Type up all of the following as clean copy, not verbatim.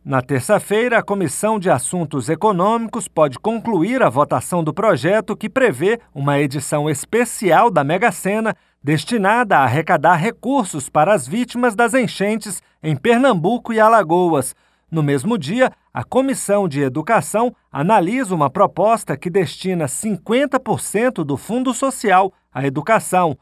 Na terça-feira, a Comissão de Assuntos Econômicos pode concluir a votação do projeto que prevê uma edição especial da Mega Sena destinada a arrecadar recursos para as vítimas das enchentes em Pernambuco e Alagoas. No mesmo dia, a Comissão de Educação analisa uma proposta que destina 50% do Fundo Social à educação.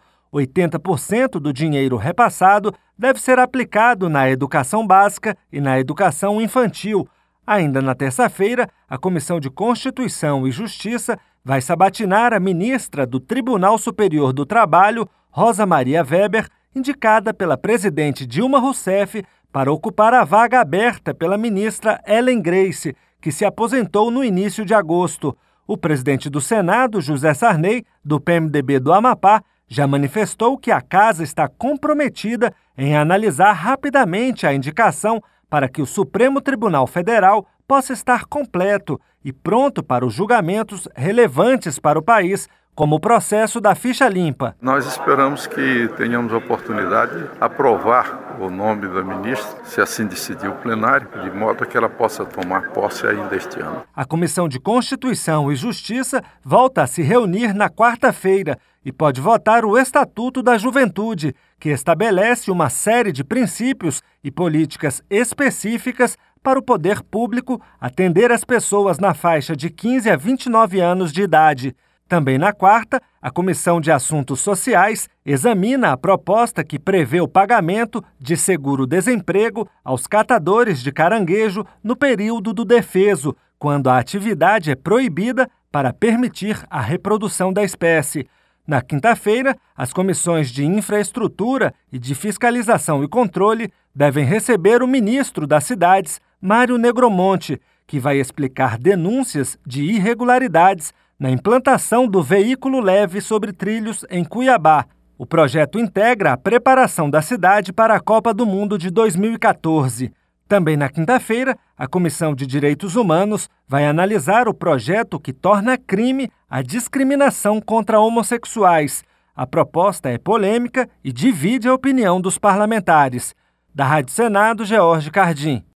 80% do dinheiro repassado deve ser aplicado na educação básica e na educação infantil. Ainda na terça-feira, a Comissão de Constituição e Justiça vai sabatinar a ministra do Tribunal Superior do Trabalho, Rosa Maria Weber, indicada pela presidente Dilma Rousseff para ocupar a vaga aberta pela ministra Ellen Grace, que se aposentou no início de agosto. O presidente do Senado, José Sarney, do PMDB do Amapá, já manifestou que a casa está comprometida em analisar rapidamente a indicação para que o Supremo Tribunal Federal possa estar completo e pronto para os julgamentos relevantes para o país, como o processo da ficha limpa. Nós esperamos que tenhamos a oportunidade de aprovar o nome da ministra, se assim decidir o plenário, de modo que ela possa tomar posse ainda este ano. A Comissão de Constituição e Justiça volta a se reunir na quarta-feira e pode votar o Estatuto da Juventude, que estabelece uma série de princípios e políticas específicas para o poder público atender as pessoas na faixa de 15 a 29 anos de idade. Também na quarta, a Comissão de Assuntos Sociais examina a proposta que prevê o pagamento de seguro-desemprego aos catadores de caranguejo no período do defeso, quando a atividade é proibida para permitir a reprodução da espécie. Na quinta-feira, as comissões de Infraestrutura e de Fiscalização e Controle devem receber o ministro das Cidades, Mário Negromonte, que vai explicar denúncias de irregularidades na implantação do veículo leve sobre trilhos em Cuiabá. O projeto integra a preparação da cidade para a Copa do Mundo de 2014. Também na quinta-feira, a Comissão de Direitos Humanos vai analisar o projeto que torna crime a discriminação contra homossexuais. A proposta é polêmica e divide a opinião dos parlamentares. Da Rádio Senado, George Cardim.